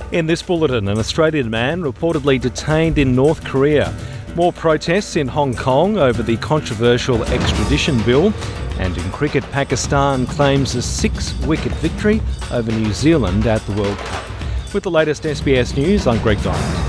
In this bulletin, an Australian man reportedly detained in North Korea. More protests in Hong Kong over the controversial extradition bill. And in cricket, Pakistan claims a 6-wicket victory over New Zealand at the World Cup. With the latest SBS News, I'm Greg Diamond.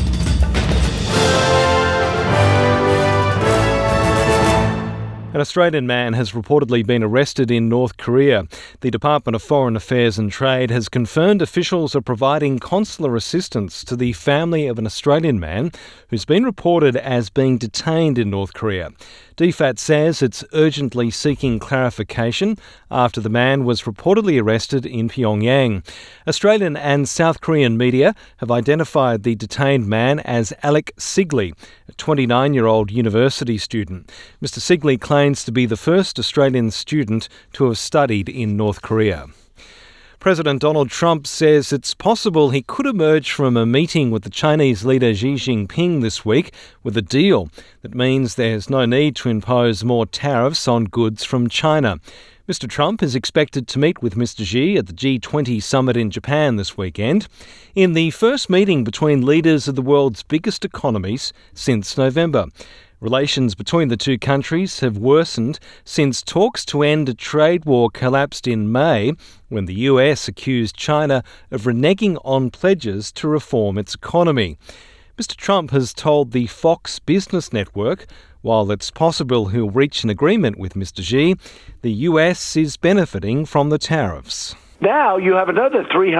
An Australian man has reportedly been arrested in North Korea. The Department of Foreign Affairs and Trade has confirmed officials are providing consular assistance to the family of an Australian man who's been reported as being detained in North Korea. DFAT says it's urgently seeking clarification after the man was reportedly arrested in Pyongyang. Australian and South Korean media have identified the detained man as Alec Sigley, a 29-year-old university student. Mr. Sigley claims to be the first Australian student to have studied in North Korea. President Donald Trump says it's possible he could emerge from a meeting with the Chinese leader Xi Jinping this week with a deal that means there's no need to impose more tariffs on goods from China. Mr. Trump is expected to meet with Mr. Xi at the G20 summit in Japan this weekend, in the first meeting between leaders of the world's biggest economies since November. Relations between the two countries have worsened since talks to end a trade war collapsed in May when the US accused China of reneging on pledges to reform its economy. Mr. Trump has told the Fox Business Network, while it's possible he'll reach an agreement with Mr. Xi, the US is benefiting from the tariffs. Now you have another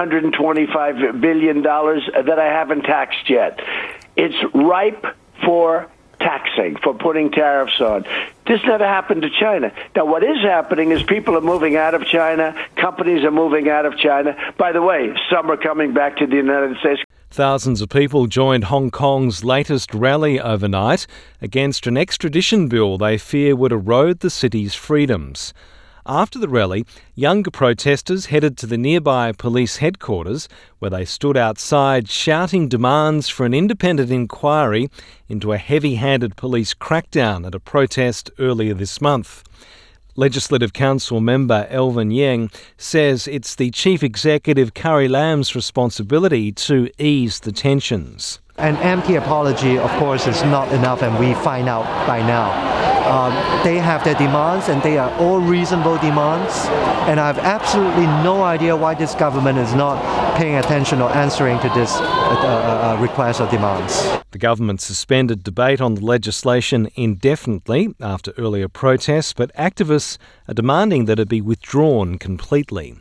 $325 billion that I haven't taxed yet. It's ripe for taxing, for putting tariffs on. This never happened to China. Now, what is happening is people are moving out of China, companies are moving out of China. By the way, some are coming back to the United States. Thousands of people joined Hong Kong's latest rally overnight against an extradition bill they fear would erode the city's freedoms. After the rally, younger protesters headed to the nearby police headquarters, where they stood outside shouting demands for an independent inquiry into a heavy-handed police crackdown at a protest earlier this month. Legislative Council member Elvin Yang says it's the Chief Executive Carrie Lam's responsibility to ease the tensions. An empty apology, of course, is not enough, and we find out by now. They have their demands, and they are all reasonable demands, and I have absolutely no idea why this government is not paying attention or answering to this request or demands. The government suspended debate on the legislation indefinitely after earlier protests, but activists are demanding that it be withdrawn completely.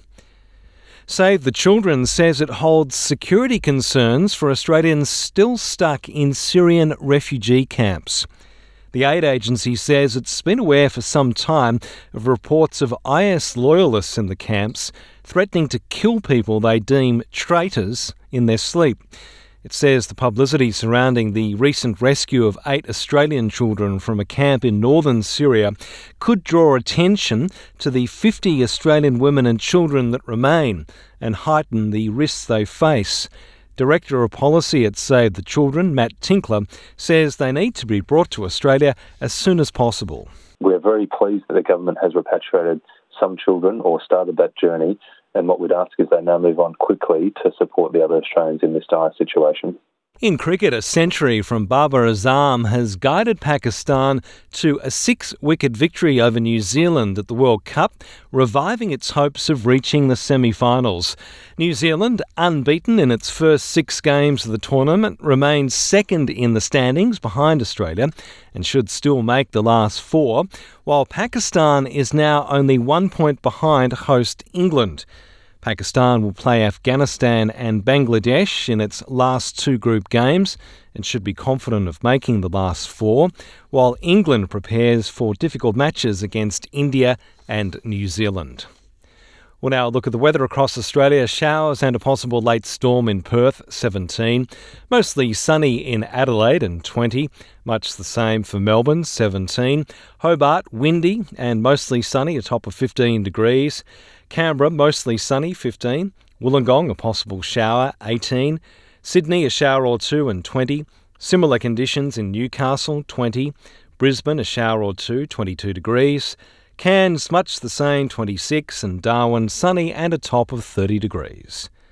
Save the Children says it holds security concerns for Australians still stuck in Syrian refugee camps. The aid agency says it's been aware for some time of reports of IS loyalists in the camps threatening to kill people they deem traitors in their sleep. It says the publicity surrounding the recent rescue of 8 Australian children from a camp in northern Syria could draw attention to the 50 Australian women and children that remain and heighten the risks they face. Director of Policy at Save the Children, Matt Tinkler, says they need to be brought to Australia as soon as possible. We're very pleased that the government has repatriated some children or started that journey, and what we'd ask is they now move on quickly to support the other Australians in this dire situation. In cricket, a century from Babar Azam has guided Pakistan to a 6-wicket victory over New Zealand at the World Cup, reviving its hopes of reaching the semi-finals. New Zealand, unbeaten in its first 6 games of the tournament, remains second in the standings behind Australia and should still make the last 4, while Pakistan is now only 1 point behind host England. Pakistan will play Afghanistan and Bangladesh in its last 2 group games and should be confident of making the last 4, while England prepares for difficult matches against India and New Zealand. We'll now look at the weather across Australia. Showers and a possible late storm in Perth, 17. Mostly sunny in Adelaide and 20. Much the same for Melbourne, 17. Hobart, windy and mostly sunny, a top of 15 degrees. Canberra, mostly sunny, 15. Wollongong, a possible shower, 18. Sydney, a shower or 2 and 20. Similar conditions in Newcastle, 20. Brisbane, a shower or 2, 22 degrees. Cairns, much the same, 26. And Darwin, sunny and a top of 30 degrees.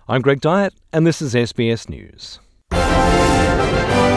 I'm Greg Dyett, and this is SBS News.